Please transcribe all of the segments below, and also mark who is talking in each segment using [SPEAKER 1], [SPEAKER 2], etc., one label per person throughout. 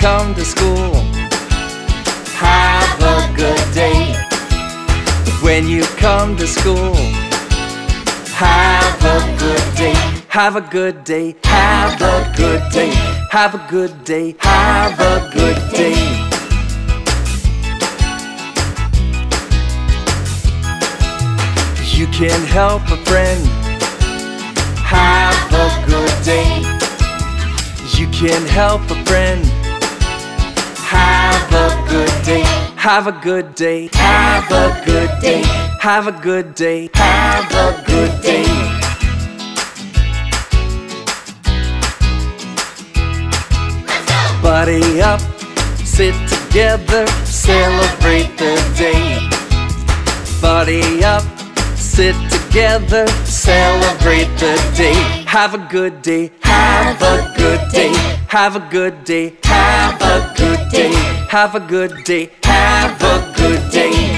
[SPEAKER 1] come to school, have a good day. When you come to school, have a good day. Have a good day, have a good day. Have a good day, have a good day. You can help a friend, have a good day. You can help a friend, have a good day. Have a good day, have a good day. Have a good day, have a good day. Buddy up, sit together, celebrate the day. Buddy up, sit together, celebrate the day. Have a good day, have a good day. Have a good day, have a good day. Have a good day, have a good day.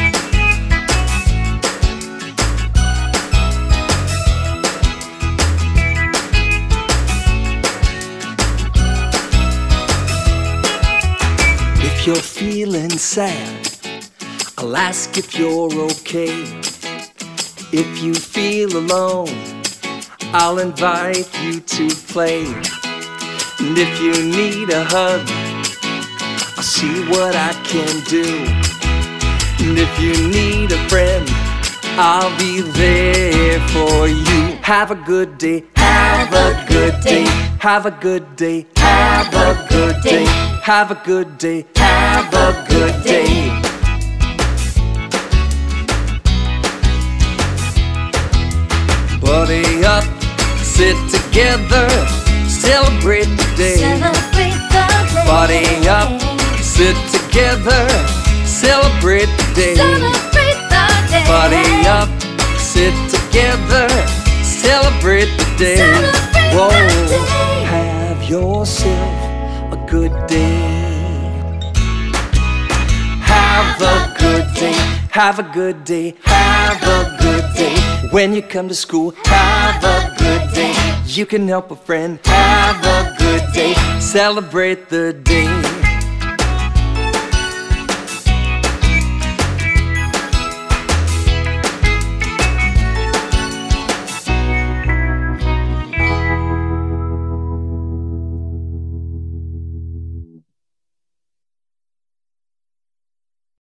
[SPEAKER 1] If you're feeling sad, I'll ask if you're okay. If you feel alone, I'll invite you to play. And if you need a hug, I'll see what I can do. And if you need a friend, I'll be there for you. Have a good day, have a good day. Have a good day, have a good day. Have a good day, have a good day. Buddy up, sit together, celebrate the day.
[SPEAKER 2] Celebrate the day.
[SPEAKER 1] Buddy up, sit together, celebrate the day.
[SPEAKER 2] Celebrate the day.
[SPEAKER 1] Buddy up, sit together, celebrate the day.
[SPEAKER 2] Celebrate
[SPEAKER 1] Whoa,
[SPEAKER 2] the day.
[SPEAKER 1] have yourself a good day. Have a good day, have a good day, have a good day. When you come to school, have a good day. You can help a friend, have a good day. Celebrate the day.